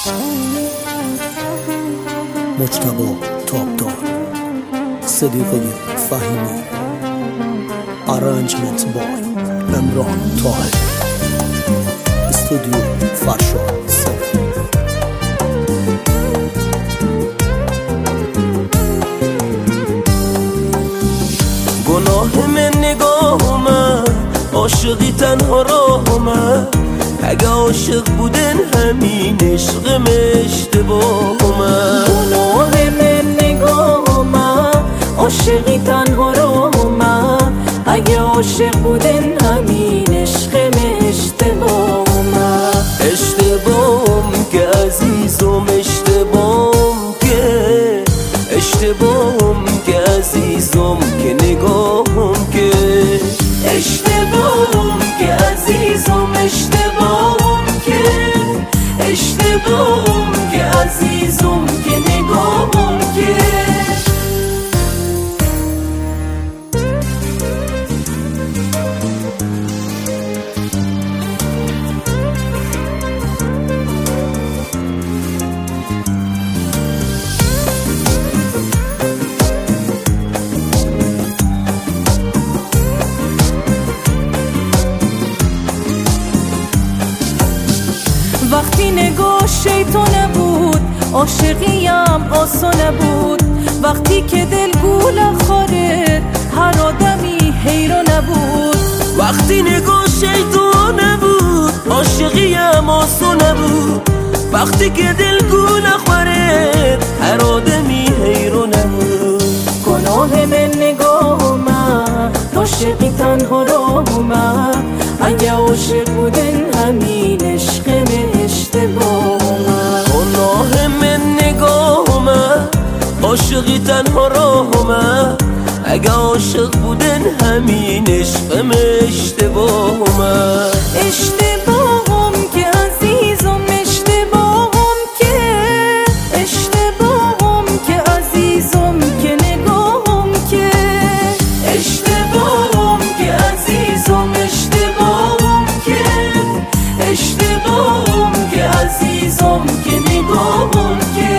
مجتبی تابدار، صدیقه فهیمی، ارنجمنت بای عمران طاهر، استودیو فرشاد صفر. گناه من نگاهمه، عاشقی تنها راهمه. اگه عاشق بودن همین عشقم اشتباهمه. گناه من نگاهمه، عاشقی تنها راهمه. اگه عاشق بودن همین عشقم اشتباهمه. اشتباهم که عزیزم، اشتباهم که عزیزم که نگاهم که اشتباهم که عزیزم، اشتباهم که عزیزم که نگاهم که وقتی نگاه شیطانه بود، عاشقیم آسانه بود. وقتی که دل گوله خارد، هر آدمی حیرانه بود. وقتی نگاه شیطانه بود، عاشقیم آسانه بود. وقتی که دل گوله خورد، هر آدمی حیرانه بود. گناه من نگاهمه، عاشقی تنها راهمه. اگه عاشق بودن همین عشقم اشتباهمه. گناه من نگاهمه، عاشقی تنها راهمه. اگه عاشق بودن همین عشقم اشتباهمه. اشتباهم که عزیزم، اشتباهم که عزیزم که نگاهم که اشتباهم که عزیزم، اشتباهم که عزیزم که نگاهم که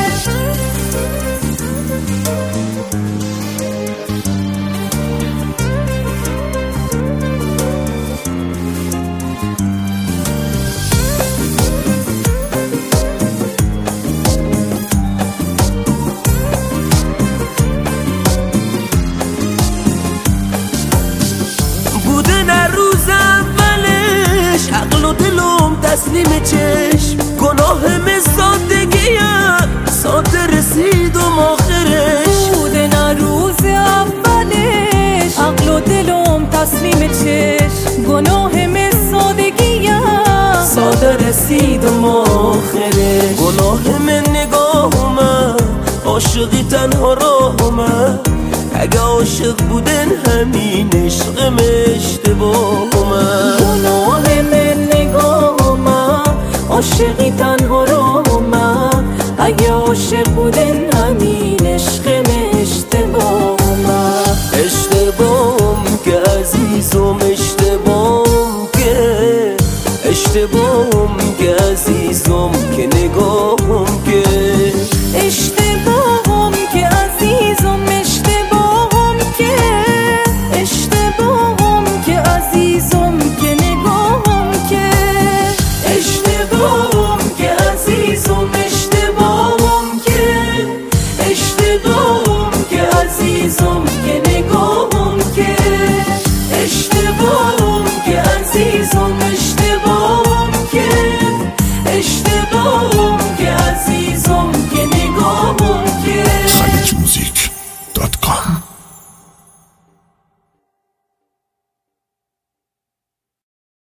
عقل و دلم تسلیم چشم. گناه من سادگیم، ساده رسیدم آخرش. بوده نه روز اولش، عقل و دلم تسلیم چشم. گناه من سادگیم، ساده رسیدم آخرش. گناه من نگاهمه، عاشقی تنها راهمه. اگه عاشق بودن همین عشقم اشتباهمه. گناه من نگاهمه، عاشقی تنها راهمه. اگه عاشق بودن همین عشقم اشتباهمه. اشتباهم که عزیزم، اشتباهم که عزیزم که نگاهم که